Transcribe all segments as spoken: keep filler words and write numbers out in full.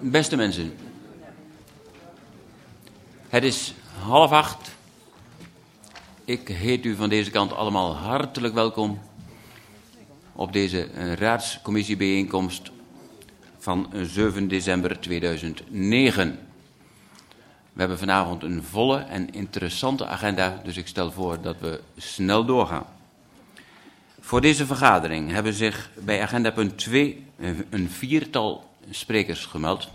Beste mensen, het is half acht. Ik heet u van deze kant allemaal hartelijk welkom op deze raadscommissiebijeenkomst van zeven december tweeduizend negen. We hebben vanavond een volle en interessante agenda, dus ik stel voor dat we snel doorgaan. Voor deze vergadering hebben zich bij agenda punt twee een viertal sprekers gemeld.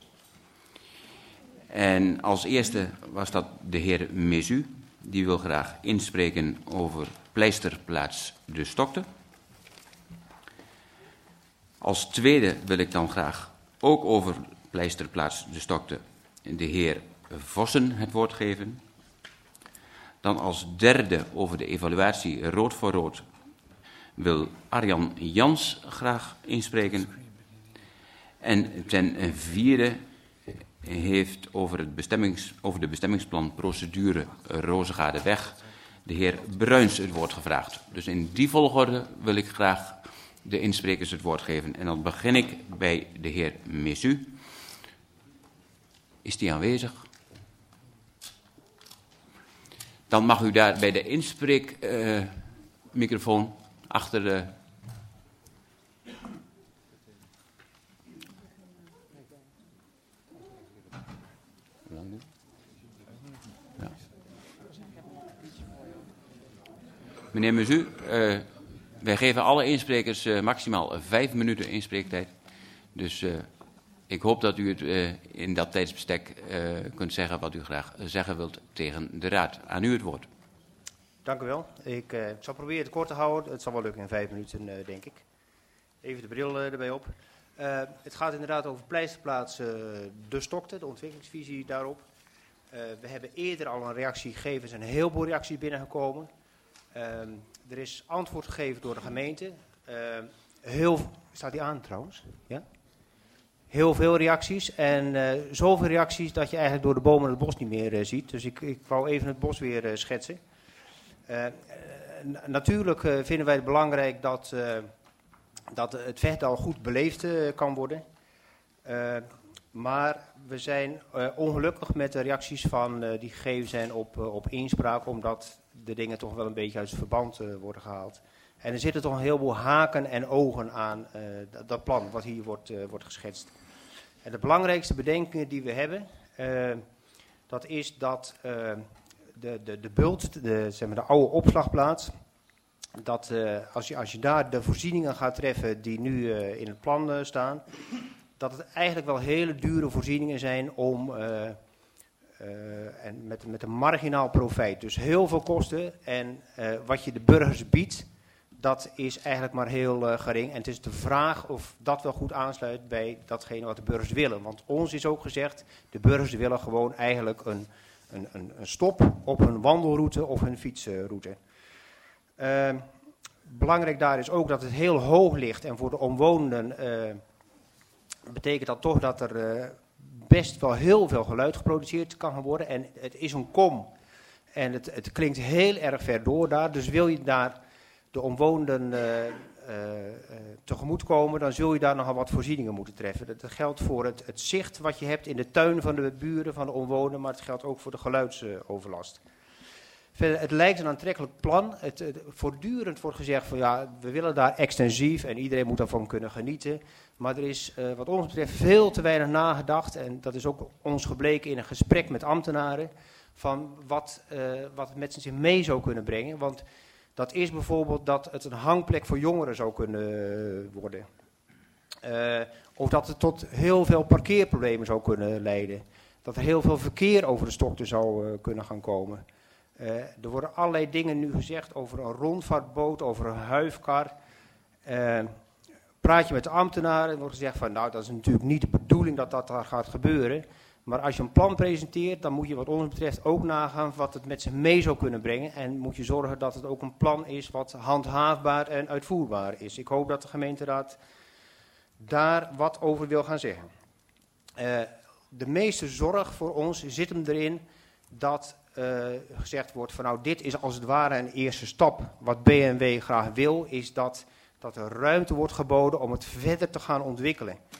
En als eerste was dat de heer Mesu, die wil graag inspreken over pleisterplaats De Stokte. Als tweede wil ik dan graag ook over pleisterplaats De Stokte de heer Vossen het woord geven. Dan als derde over de evaluatie Rood voor Rood wil Arjan Jans graag inspreken. En ten vierde heeft over, het bestemmings, over de bestemmingsplanprocedure Rozegade-weg de heer Bruins het woord gevraagd. Dus in die volgorde wil ik graag de insprekers het woord geven. En dan begin ik bij de heer Mesu. Is die aanwezig? Dan mag u daar bij de inspreekmicrofoon uh, achter de... Ja. Meneer Mesu, uh, wij geven alle insprekers uh, maximaal vijf minuten inspreektijd. Dus uh, ik hoop dat u het uh, in dat tijdsbestek uh, kunt zeggen wat u graag zeggen wilt tegen de Raad. Aan u het woord. Dank u wel. Ik uh, zal proberen het kort te houden. Het zal wel lukken in vijf minuten, uh, denk ik. Even de bril uh, erbij op. Uh, het gaat inderdaad over pleisterplaats uh, De Stokte, de ontwikkelingsvisie daarop. Uh, we hebben eerder al een reactie gegeven. Er zijn een heleboel reacties binnengekomen. Uh, er is antwoord gegeven door de gemeente. Uh, heel, staat die aan trouwens? Ja? Heel veel reacties en uh, zoveel reacties dat je eigenlijk door de bomen het bos niet meer uh, ziet. Dus ik, ik wou even het bos weer uh, schetsen. Uh, n- natuurlijk uh, vinden wij het belangrijk dat, uh, dat het Vechtdal goed beleefd uh, kan worden. Uh, maar we zijn uh, ongelukkig met de reacties van, uh, die gegeven zijn op, uh, op inspraak, omdat de dingen toch wel een beetje uit het verband uh, worden gehaald. En er zitten toch een heleboel haken en ogen aan uh, dat, dat plan wat hier wordt, uh, wordt geschetst. En de belangrijkste bedenkingen die we hebben, uh, dat is dat uh, de, de, de bult, de, zeg maar de oude opslagplaats, dat uh, als, je, als je daar de voorzieningen gaat treffen die nu uh, in het plan uh, staan, dat het eigenlijk wel hele dure voorzieningen zijn om, uh, uh, en met, met een marginaal profijt. Dus heel veel kosten en uh, wat je de burgers biedt, dat is eigenlijk maar heel uh, gering. En het is de vraag of dat wel goed aansluit bij datgene wat de burgers willen. Want ons is ook gezegd, de burgers willen gewoon eigenlijk een, een, een, een stop op hun wandelroute of hun fietsroute. Uh, belangrijk daar is ook dat het heel hoog ligt. En voor de omwonenden uh, betekent dat toch dat er uh, best wel heel veel geluid geproduceerd kan gaan worden. En het is een kom. En het, het klinkt heel erg ver door daar. Dus wil je daar de omwonenden uh, uh, uh, tegemoet komen, dan zul je daar nogal wat voorzieningen moeten treffen. Dat geldt voor het, het zicht wat je hebt in de tuin van de buren, van de omwonenden, maar het geldt ook voor de geluidsoverlast. Uh, Verder, het lijkt een aantrekkelijk plan. Het, het, voortdurend wordt gezegd van ja, we willen daar extensief en iedereen moet daarvan kunnen genieten. Maar er is uh, wat ons betreft veel te weinig nagedacht en dat is ook ons gebleken in een gesprek met ambtenaren van wat, uh, wat het met zich mee zou kunnen brengen. Want dat is bijvoorbeeld dat het een hangplek voor jongeren zou kunnen worden. Uh, of dat het tot heel veel parkeerproblemen zou kunnen leiden. Dat er heel veel verkeer over de Stokte zou uh, kunnen gaan komen. Uh, er worden allerlei dingen nu gezegd over een rondvaartboot, over een huifkar. Uh, praat je met de ambtenaren en wordt gezegd van nou dat is natuurlijk niet de bedoeling dat dat daar gaat gebeuren. Maar als je een plan presenteert, dan moet je wat ons betreft ook nagaan wat het met zich mee zou kunnen brengen. En moet je zorgen dat het ook een plan is wat handhaafbaar en uitvoerbaar is. Ik hoop dat de gemeenteraad daar wat over wil gaan zeggen. Uh, de meeste zorg voor ons zit hem erin dat uh, gezegd wordt van nou dit is als het ware een eerste stap. Wat B M W graag wil is dat, dat er ruimte wordt geboden om het verder te gaan ontwikkelen.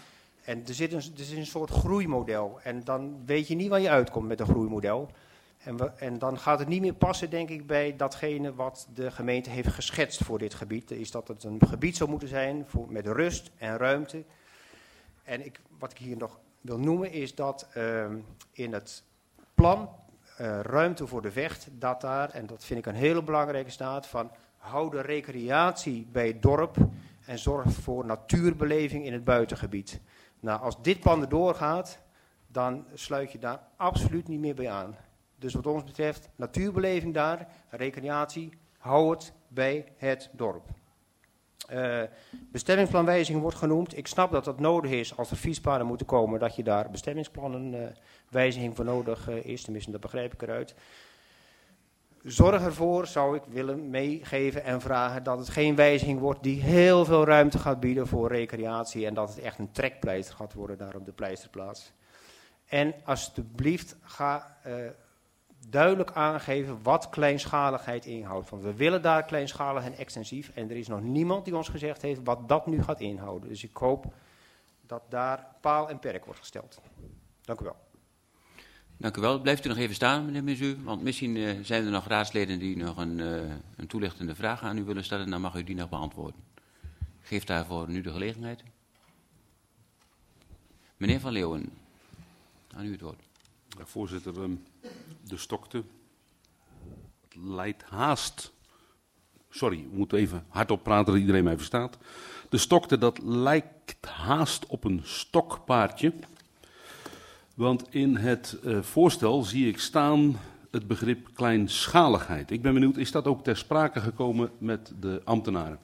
En er zit, een, er zit een soort groeimodel. En dan weet je niet waar je uitkomt met een groeimodel. En, we, en dan gaat het niet meer passen, denk ik, bij datgene wat de gemeente heeft geschetst voor dit gebied. Is dat het een gebied zou moeten zijn voor, met rust en ruimte. En ik, wat ik hier nog wil noemen is dat uh, in het plan uh, ruimte voor de Vecht, dat daar, en dat vind ik een hele belangrijke staat, van hou de recreatie bij het dorp en zorg voor natuurbeleving in het buitengebied. Nou, als dit plan erdoor gaat, dan sluit je daar absoluut niet meer bij aan. Dus wat ons betreft, natuurbeleving daar, recreatie, hou het bij het dorp. Uh, bestemmingsplanwijziging wordt genoemd. Ik snap dat dat nodig is als er fietspaden moeten komen, dat je daar bestemmingsplanwijziging uh, voor nodig uh, is. Tenminste, dat begrijp ik eruit. Zorg ervoor, zou ik willen meegeven en vragen, dat het geen wijziging wordt die heel veel ruimte gaat bieden voor recreatie en dat het echt een trekpleister gaat worden daar op de pleisterplaats. En alsjeblieft, ga uh, duidelijk aangeven wat kleinschaligheid inhoudt. Want we willen daar kleinschalig en extensief en er is nog niemand die ons gezegd heeft wat dat nu gaat inhouden. Dus ik hoop dat daar paal en perk wordt gesteld. Dank u wel. Dank u wel. Blijft u nog even staan, meneer Mezu, want misschien uh, zijn er nog raadsleden die nog een, uh, een toelichtende vraag aan u willen stellen. Dan mag u die nog beantwoorden. Ik geef daarvoor nu de gelegenheid. Meneer Van Leeuwen, aan u het woord. Ja, voorzitter, um, de Stokte leidt haast. Sorry, ik moet even hardop praten dat iedereen mij verstaat. De Stokte, dat lijkt haast op een stokpaardje. Want in het uh, voorstel zie ik staan het begrip kleinschaligheid. Ik ben benieuwd, is dat ook ter sprake gekomen met de ambtenaren?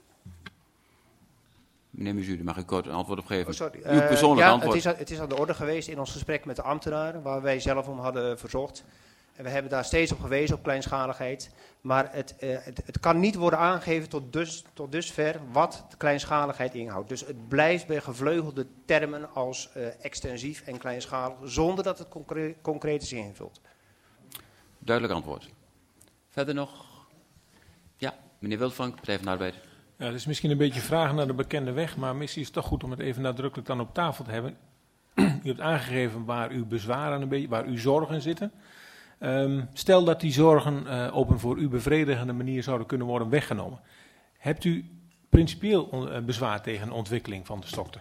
Meneer Mezu, daar mag ik kort een antwoord op geven. Oh, sorry. Uw persoonlijke uh, ja, antwoord. Het is, het is aan de orde geweest in ons gesprek met de ambtenaren, waar wij zelf om hadden verzocht. En we hebben daar steeds op gewezen, op kleinschaligheid. Maar het, uh, het, het kan niet worden aangegeven tot, dus, tot dusver wat de kleinschaligheid inhoudt. Dus het blijft bij gevleugelde termen als uh, extensief en kleinschalig, zonder dat het concre- concrete zin invult. Duidelijk antwoord. Verder nog? Ja, meneer Wildvank, Partij van de Arbeid. Ja, dat is misschien een beetje vragen naar de bekende weg, maar misschien is het toch goed om het even nadrukkelijk dan op tafel te hebben. U hebt aangegeven waar uw bezwaren een beetje, waar uw zorgen zitten. Um, stel dat die zorgen uh, op een voor u bevredigende manier zouden kunnen worden weggenomen. Hebt u principieel on, uh, bezwaar tegen een ontwikkeling van de Stokte?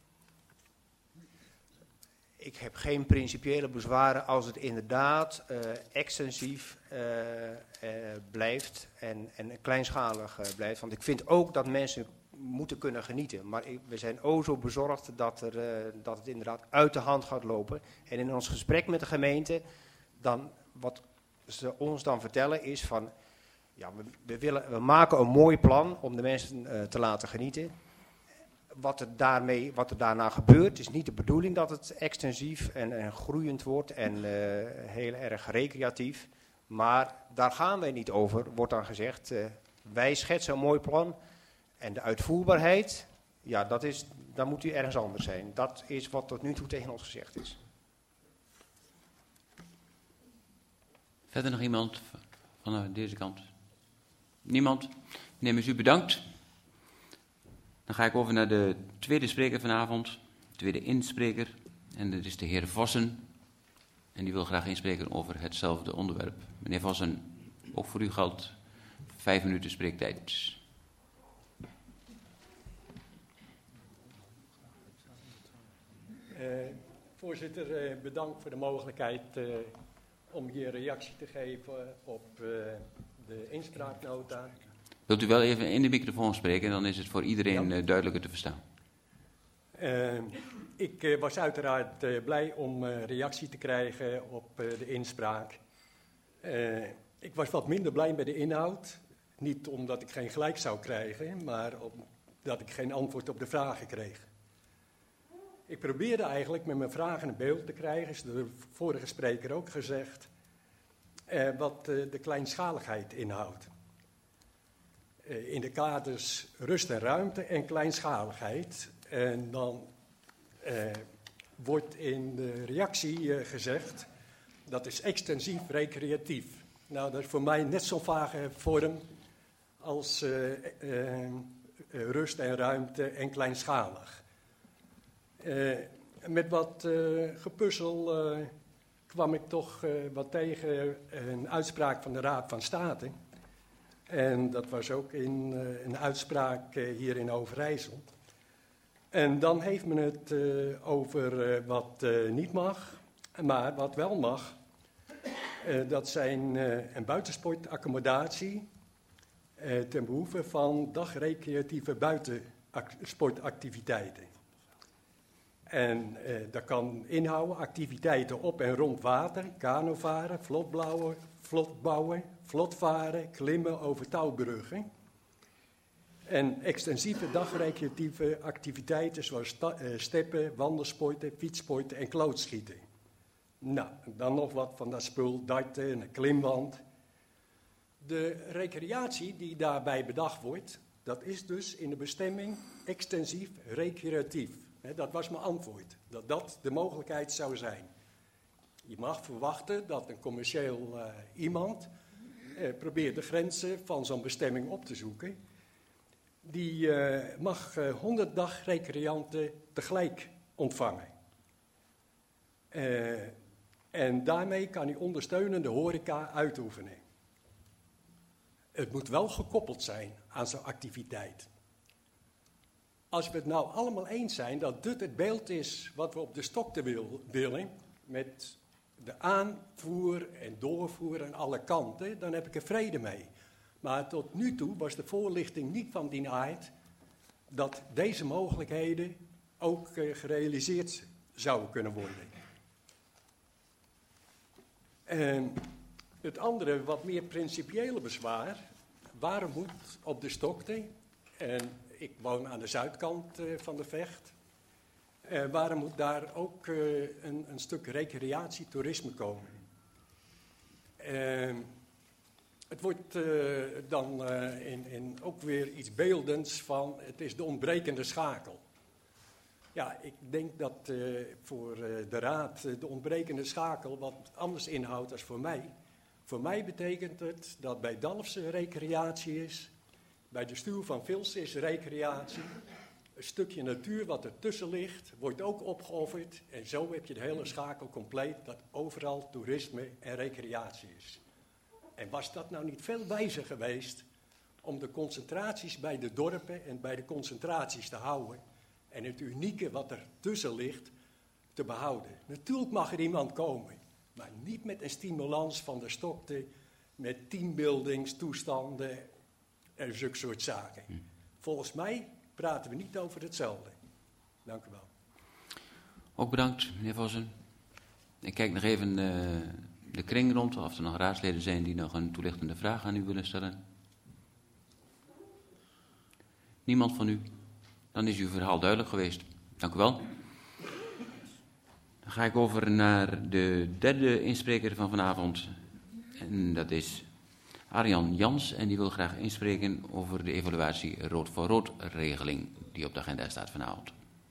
Ik heb geen principiële bezwaren als het inderdaad uh, extensief uh, uh, blijft en, en kleinschalig uh, blijft. Want ik vind ook dat mensen moeten kunnen genieten. Maar ik, we zijn o zo bezorgd dat, er, uh, dat het inderdaad uit de hand gaat lopen. En in ons gesprek met de gemeente, dan, wat ze ons dan vertellen is van, ja, we, we, willen, we maken een mooi plan om de mensen uh, te laten genieten. Wat er, daarmee, wat er daarna gebeurt, is niet de bedoeling dat het extensief en, en groeiend wordt en uh, heel erg recreatief. Maar daar gaan wij niet over, wordt dan gezegd. Uh, wij schetsen een mooi plan en de uitvoerbaarheid, ja, dat is, dan moet u ergens anders zijn. Dat is wat tot nu toe tegen ons gezegd is. Verder nog iemand van deze kant? Niemand? Meneer Mezu, bedankt. Dan ga ik over naar de tweede spreker vanavond, tweede inspreker. En dat is de heer Vossen. En die wil graag inspreken over hetzelfde onderwerp. Meneer Vossen, ook voor u geldt vijf minuten spreektijd. Uh, voorzitter, uh, bedankt voor de mogelijkheid uh, om hier reactie te geven op uh, de inspraaknota. Wilt u wel even in de microfoon spreken, dan is het voor iedereen ja. uh, duidelijker te verstaan. Uh, ik uh, was uiteraard uh, blij om uh, reactie te krijgen op uh, de inspraak. Uh, ik was wat minder blij met de inhoud. Niet omdat ik geen gelijk zou krijgen, maar omdat ik geen antwoord op de vragen kreeg. Ik probeerde eigenlijk met mijn vragen een beeld te krijgen, is door de vorige spreker ook gezegd, uh, wat uh, de kleinschaligheid inhoudt. Uh, in de kaders rust en ruimte en kleinschaligheid. En dan uh, wordt in de reactie uh, gezegd, dat is extensief recreatief. Nou, dat is voor mij net zo'n vage vorm als uh, uh, uh, rust en ruimte en kleinschalig. Uh, met wat uh, gepuzzel uh, kwam ik toch uh, wat tegen een uitspraak van de Raad van State. En dat was ook in uh, een uitspraak uh, hier in Overijssel. En dan heeft men het uh, over uh, wat uh, niet mag, maar wat wel mag. Uh, dat zijn uh, een buitensportaccommodatie uh, ten behoeve van dagrecreatieve buitensportactiviteiten. En uh, dat kan inhouden activiteiten op en rond water, kanovaren, vlotbouwen, vlotbouwen, vlotvaren, klimmen over touwbruggen. En extensieve dagrecreatieve activiteiten zoals sta- uh, steppen, wandelsporten, fietssporten en klootschieten. Nou, dan nog wat van dat spul, darten en een klimwand. De recreatie die daarbij bedacht wordt, dat is dus in de bestemming extensief recreatief. He, dat was mijn antwoord, dat dat de mogelijkheid zou zijn. Je mag verwachten dat een commercieel uh, iemand uh, probeert de grenzen van zo'n bestemming op te zoeken. Die uh, mag uh, honderd dagrecreanten tegelijk ontvangen. Uh, en daarmee kan hij ondersteunende horeca uitoefenen. Het moet wel gekoppeld zijn aan zo'n activiteit. Als we het nou allemaal eens zijn dat dit het beeld is wat we op de stokte wil, willen, met de aanvoer en doorvoer aan alle kanten, dan heb ik er vrede mee. Maar tot nu toe was de voorlichting niet van die aard dat deze mogelijkheden ook uh, gerealiseerd zouden kunnen worden. En het andere, wat meer principiële bezwaar, waarom moet op de stokte, en ik woon aan de zuidkant uh, van de Vecht, uh, waarom moet daar ook uh, een, een stuk recreatietoerisme komen? Uh, het wordt uh, dan uh, in, in ook weer iets beeldends van, het is de ontbrekende schakel. Ja, ik denk dat uh, voor uh, de Raad uh, de ontbrekende schakel wat anders inhoudt dan voor mij. Voor mij betekent het dat bij Dalfsen recreatie is, bij de stuw van Vilsen is recreatie. Een stukje natuur wat ertussen ligt, wordt ook opgeofferd. En zo heb je de hele schakel compleet, dat overal toerisme en recreatie is. En was dat nou niet veel wijzer geweest om de concentraties bij de dorpen en bij de concentraties te houden en het unieke wat er tussen ligt te behouden? Natuurlijk mag er iemand komen, maar niet met een stimulans van de stokte, met teambuildingstoestanden en zulke soort zaken. Volgens mij praten we niet over hetzelfde. Dank u wel. Ook bedankt, meneer Vossen. Ik kijk nog even uh, de kring rond, of er nog raadsleden zijn die nog een toelichtende vraag aan u willen stellen. Niemand van u? Dan is uw verhaal duidelijk geweest. Dank u wel. Dan ga ik over naar de derde inspreker van vanavond. En dat is Arjan Jans. En die wil graag inspreken over de evaluatie rood voor rood regeling die op de agenda staat vanavond.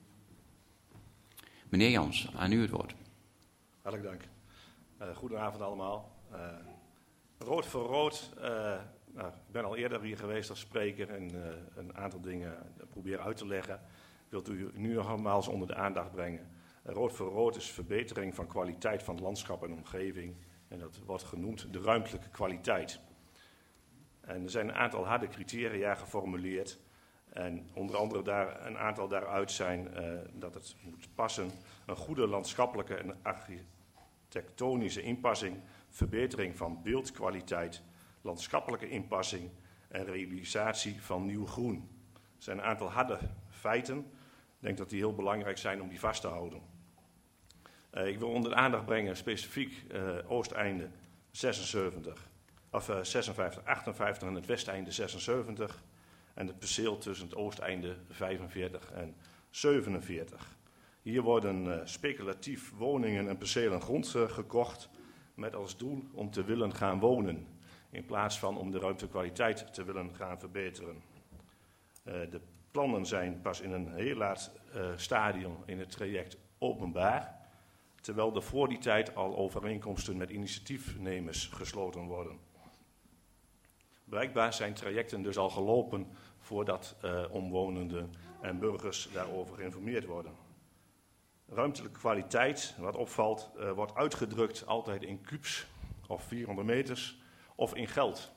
Meneer Jans, aan u het woord. Hartelijk dank. Uh, goedenavond allemaal. Uh, rood voor rood. Uh, nou, ik ben al eerder hier geweest als spreker en uh, een aantal dingen proberen uit te leggen. Wilt u nu nogmaals onder de aandacht brengen. Uh, rood voor rood is verbetering van kwaliteit van het landschap en omgeving. En dat wordt genoemd de ruimtelijke kwaliteit. En er zijn een aantal harde criteria geformuleerd. En onder andere daar, een aantal daaruit zijn uh, dat het moet passen. Een goede landschappelijke en architectonische inpassing. Verbetering van beeldkwaliteit. Landschappelijke inpassing. En realisatie van nieuw groen. Er zijn een aantal harde feiten. Ik denk dat die heel belangrijk zijn om die vast te houden. Uh, ik wil onder de aandacht brengen specifiek uh, Oosteinde zesenzeventig. Of uh, zesenvijftig, achtenvijftig en het Westeinde zesenzeventig. En het perceel tussen het Oosteinde vijfenveertig en zevenenveertig. Hier worden uh, speculatief woningen en percelen grond uh, gekocht met als doel om te willen gaan wonen, in plaats van om de ruimtekwaliteit te willen gaan verbeteren. Uh, de plannen zijn pas in een heel laat uh, stadium in het traject openbaar, terwijl er voor die tijd al overeenkomsten met initiatiefnemers gesloten worden. Blijkbaar zijn trajecten dus al gelopen voordat uh, omwonenden en burgers daarover geïnformeerd worden. Ruimtelijke kwaliteit, wat opvalt, uh, wordt uitgedrukt altijd in kubus of vierhonderd meters of in geld.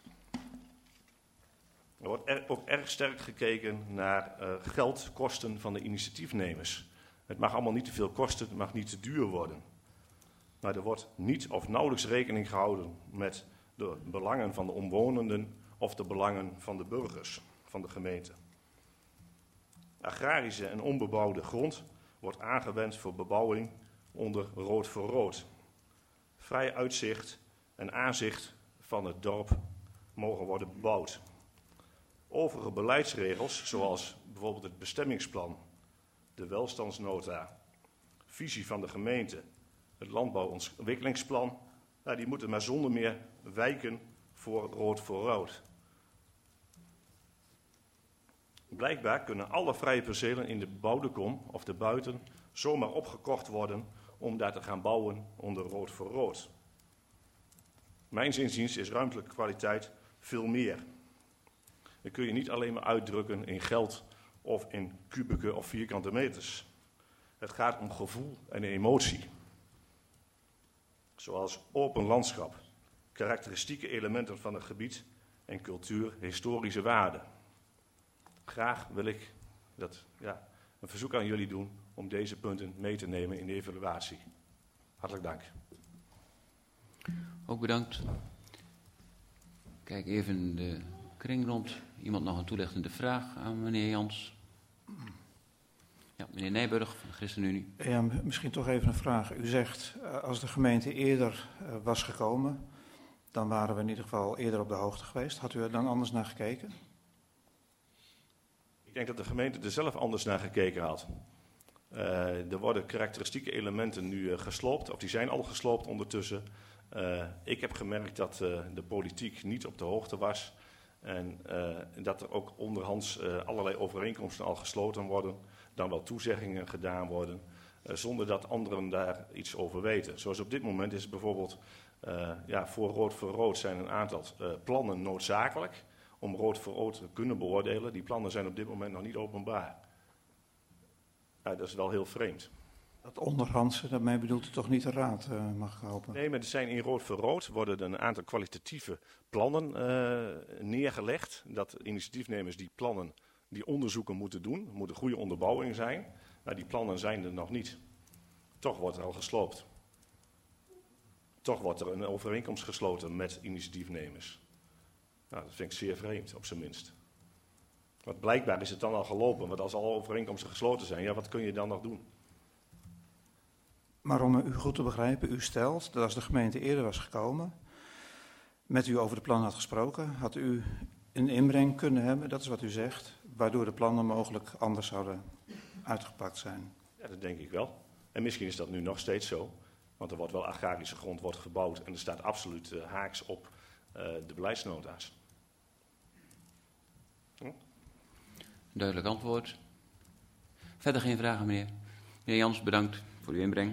Er wordt er, ook erg sterk gekeken naar uh, geldkosten van de initiatiefnemers. Het mag allemaal niet te veel kosten, het mag niet te duur worden. Maar er wordt niet of nauwelijks rekening gehouden met de belangen van de omwonenden of de belangen van de burgers van de gemeente. Agrarische en onbebouwde grond wordt aangewend voor bebouwing onder rood voor rood. Vrij uitzicht en aanzicht van het dorp mogen worden bebouwd. Overige beleidsregels, zoals bijvoorbeeld het bestemmingsplan, de welstandsnota, visie van de gemeente, het landbouwontwikkelingsplan, nou, die moeten maar zonder meer wijken voor rood voor rood. Blijkbaar kunnen alle vrije percelen in de bebouwde kom of de buiten zomaar opgekocht worden om daar te gaan bouwen onder rood voor rood. Mijns inziens is ruimtelijke kwaliteit veel meer. Dat kun je niet alleen maar uitdrukken in geld of in kubieke of vierkante meters. Het gaat om gevoel en emotie. Zoals open landschap, karakteristieke elementen van het gebied en cultuur, historische waarden. Graag wil ik dat, ja, een verzoek aan jullie doen om deze punten mee te nemen in de evaluatie. Hartelijk dank. Ook bedankt. Kijk even de kring rond. Iemand nog een toelichtende vraag aan meneer Jans? Ja, meneer Nijburg van de ChristenUnie. Ja, misschien toch even een vraag. U zegt, als de gemeente eerder uh, was gekomen, dan waren we in ieder geval eerder op de hoogte geweest. Had u er dan anders naar gekeken? Ik denk dat de gemeente er zelf anders naar gekeken had. Uh, er worden karakteristieke elementen nu uh, gesloopt, of die zijn al gesloopt ondertussen. Uh, ik heb gemerkt dat uh, de politiek niet op de hoogte was. En uh, dat er ook onderhands uh, allerlei overeenkomsten al gesloten worden. Dan wel toezeggingen gedaan worden. Uh, zonder dat anderen daar iets over weten. Zoals op dit moment is bijvoorbeeld uh, ja, voor rood voor rood zijn een aantal uh, plannen noodzakelijk. Om rood voor rood te kunnen beoordelen. Die plannen zijn op dit moment nog niet openbaar. Uh, dat is wel heel vreemd. Dat onderhandse, daarmee bedoelt u toch niet de raad, uh, mag ik hopen? Nee, maar er zijn in rood voor rood worden er een aantal kwalitatieve plannen uh, neergelegd. Dat initiatiefnemers die plannen, die onderzoeken moeten doen. Er moet een goede onderbouwing zijn. Maar die plannen zijn er nog niet. Toch wordt er al gesloopt. Toch wordt er een overeenkomst gesloten met initiatiefnemers. Nou, dat vind ik zeer vreemd, op zijn minst. Want blijkbaar is het dan al gelopen. Want als alle overeenkomsten gesloten zijn, ja, wat kun je dan nog doen? Maar om u goed te begrijpen, u stelt dat als de gemeente eerder was gekomen, met u over de plannen had gesproken, had u een inbreng kunnen hebben, dat is wat u zegt, waardoor de plannen mogelijk anders zouden uitgepakt zijn. Ja, dat denk ik wel. En misschien is dat nu nog steeds zo. Want er wordt wel agrarische grond wordt gebouwd en er staat absoluut uh, haaks op uh, de beleidsnota's. Hm? Duidelijk antwoord. Verder geen vragen, meneer. Meneer Jans, bedankt voor uw inbreng.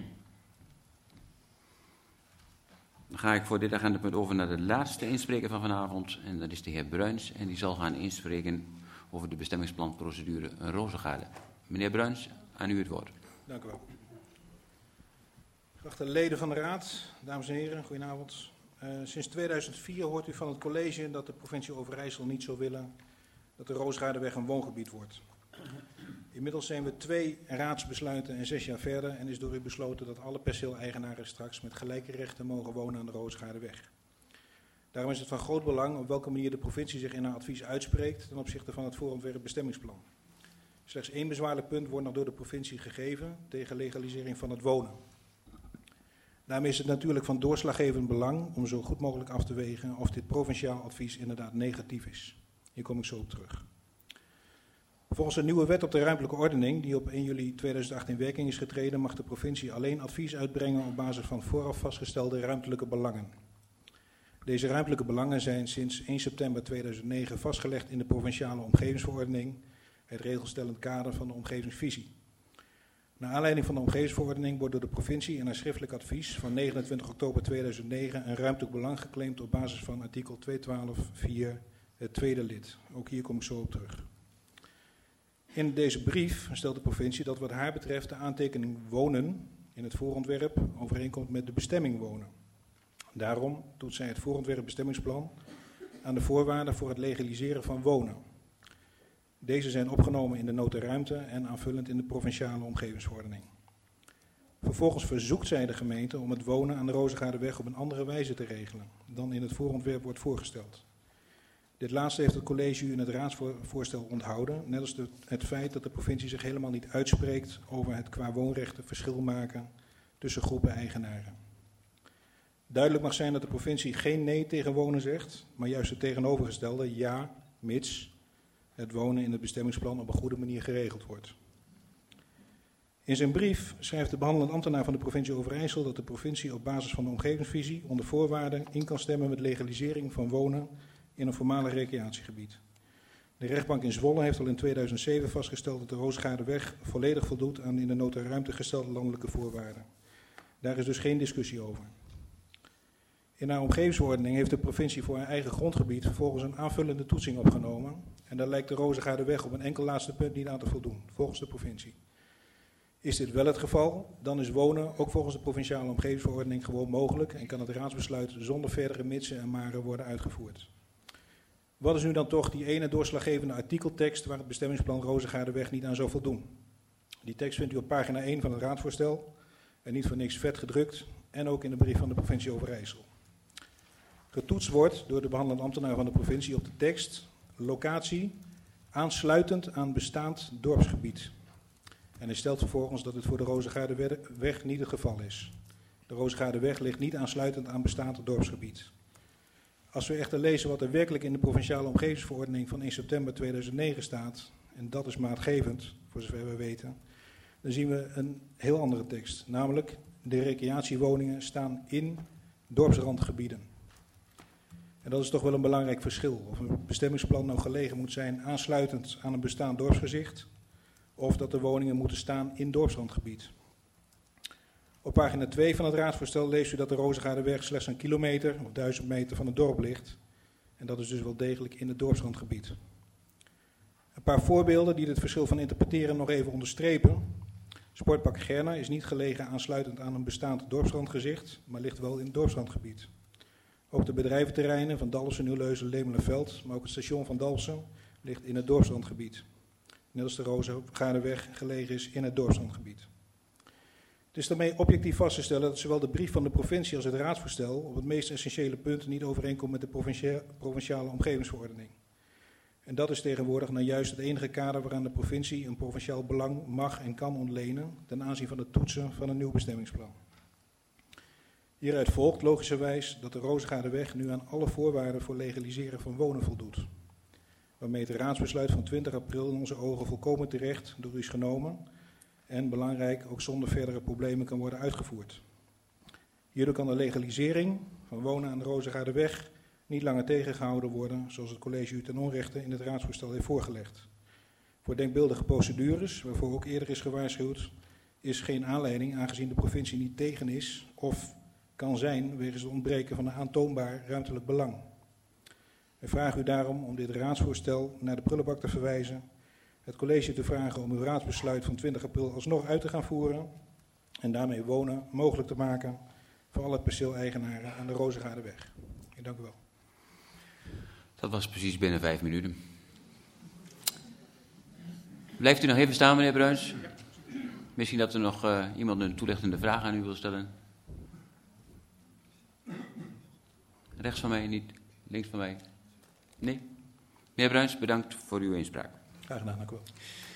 Dan ga ik voor dit agendapunt over naar de laatste inspreker van vanavond. En dat is de heer Bruins. En die zal gaan inspreken over de bestemmingsplanprocedure Rozengaarde. Meneer Bruins, aan u het woord. Dank u wel. Geachte leden van de Raad, dames en heren, goedenavond. Uh, sinds tweeduizend vier hoort u van het college dat de provincie Overijssel niet zou willen dat de Rozengaardeweg een woongebied wordt. Inmiddels zijn we twee raadsbesluiten en zes jaar verder en is door u besloten dat alle perceeleigenaren straks met gelijke rechten mogen wonen aan de Rozengaardeweg. Daarom is het van groot belang op welke manier de provincie zich in haar advies uitspreekt ten opzichte van het voorontwerp bestemmingsplan. Slechts één bezwaarlijk punt wordt nog door de provincie gegeven tegen legalisering van het wonen. Daarmee is het natuurlijk van doorslaggevend belang om zo goed mogelijk af te wegen of dit provinciaal advies inderdaad negatief is. Hier kom ik zo op terug. Volgens een nieuwe wet op de ruimtelijke ordening, die op één juli tweeduizend acht in werking is getreden, mag de provincie alleen advies uitbrengen op basis van vooraf vastgestelde ruimtelijke belangen. Deze ruimtelijke belangen zijn sinds één september tweeduizend negen vastgelegd in de provinciale omgevingsverordening, het regelstellend kader van de omgevingsvisie. Naar aanleiding van de omgevingsverordening wordt door de provincie in haar schriftelijk advies van negenentwintig oktober tweeduizend negen een ruimtelijk belang geclaimd op basis van artikel tweehonderdtwaalf punt vier, het tweede lid. Ook hier kom ik zo op terug. In deze brief stelt de provincie dat wat haar betreft de aantekening wonen in het voorontwerp overeenkomt met de bestemming wonen. Daarom doet zij het voorontwerp bestemmingsplan aan de voorwaarden voor het legaliseren van wonen. Deze zijn opgenomen in de nota ruimte en aanvullend in de provinciale omgevingsverordening. Vervolgens verzoekt zij de gemeente om het wonen aan de Rozengaarderweg op een andere wijze te regelen dan in het voorontwerp wordt voorgesteld. Dit laatste heeft het college u in het raadsvoorstel onthouden, net als de, het feit dat de provincie zich helemaal niet uitspreekt over het qua woonrechten verschil maken tussen groepen eigenaren. Duidelijk mag zijn dat de provincie geen nee tegen wonen zegt, maar juist het tegenovergestelde ja, mits het wonen in het bestemmingsplan op een goede manier geregeld wordt. In zijn brief schrijft de behandelend ambtenaar van de provincie Overijssel dat de provincie op basis van de omgevingsvisie onder voorwaarden in kan stemmen met legalisering van wonen in een voormalig recreatiegebied. De rechtbank in Zwolle heeft al in tweeduizend zeven vastgesteld dat de Rozengaarderweg volledig voldoet aan in de nota ruimte gestelde landelijke voorwaarden. Daar is dus geen discussie over. In haar omgevingsverordening heeft de provincie voor haar eigen grondgebied vervolgens een aanvullende toetsing opgenomen. En daar lijkt de Rozengaarderweg op een enkel laatste punt niet aan te voldoen, volgens de provincie. Is dit wel het geval, dan is wonen ook volgens de provinciale omgevingsverordening gewoon mogelijk en kan het raadsbesluit zonder verdere mitsen en maren worden uitgevoerd. Wat is nu dan toch die ene doorslaggevende artikeltekst waar het bestemmingsplan Rozengaarderweg niet aan zou voldoen? Die tekst vindt u op pagina één van het raadsvoorstel en niet voor niks vet gedrukt en ook in de brief van de provincie Overijssel. Getoetst wordt door de behandelend ambtenaar van de provincie op de tekst locatie aansluitend aan bestaand dorpsgebied. En hij stelt vervolgens dat het voor de Rozengaarderweg niet het geval is. De Rozengaarderweg ligt niet aansluitend aan bestaand dorpsgebied. Als we echter lezen wat er werkelijk in de provinciale omgevingsverordening van één september tweeduizend negen staat, en dat is maatgevend, voor zover we weten, dan zien we een heel andere tekst. Namelijk, de recreatiewoningen staan in dorpsrandgebieden. En dat is toch wel een belangrijk verschil. Of een bestemmingsplan nou gelegen moet zijn aansluitend aan een bestaand dorpsgezicht, of dat de woningen moeten staan in dorpsrandgebied. Op pagina twee van het raadsvoorstel leest u dat de Rozengaarderweg slechts een kilometer of duizend meter van het dorp ligt. En dat is dus wel degelijk in het dorpsrandgebied. Een paar voorbeelden die dit verschil van interpreteren nog even onderstrepen. Sportpark Gerna is niet gelegen aansluitend aan een bestaand dorpsrandgezicht, maar ligt wel in het dorpsrandgebied. Ook de bedrijventerreinen van Dalfsen, Nieuwleusen, Lemelenveld, maar ook het station van Dalfsen ligt in het dorpsrandgebied. Net als de Rozengaarderweg gelegen is in het dorpsrandgebied. Het is daarmee objectief vast te stellen dat zowel de brief van de provincie als het raadsvoorstel op het meest essentiële punt niet overeenkomt met de provincie- provinciale omgevingsverordening. En dat is tegenwoordig nou juist het enige kader waaraan de provincie een provinciaal belang mag en kan ontlenen ten aanzien van het toetsen van een nieuw bestemmingsplan. Hieruit volgt logischerwijs dat de Rozengaarderweg nu aan alle voorwaarden voor legaliseren van wonen voldoet. Waarmee het raadsbesluit van twintig april in onze ogen volkomen terecht door u is genomen en belangrijk ook zonder verdere problemen kan worden uitgevoerd. Hierdoor kan de legalisering van wonen aan de Rozengaarderweg niet langer tegengehouden worden, zoals het college u ten onrechte in het raadsvoorstel heeft voorgelegd. Voor denkbeeldige procedures, waarvoor ook eerder is gewaarschuwd, is geen aanleiding, aangezien de provincie niet tegen is of kan zijn wegens het ontbreken van een aantoonbaar ruimtelijk belang. We vragen u daarom om dit raadsvoorstel naar de prullenbak te verwijzen, het college te vragen om uw raadsbesluit van twintig april alsnog uit te gaan voeren en daarmee wonen mogelijk te maken voor alle perceeleigenaren aan de Rozengaarderweg. Ik dank u wel. Dat was precies binnen vijf minuten. Blijft u nog even staan, meneer Bruins? Misschien dat er nog uh, iemand een toelichtende vraag aan u wil stellen. Rechts van mij, niet links van mij. Nee? Meneer Bruins, bedankt voor uw inspraak. Graag gedaan, dank u wel.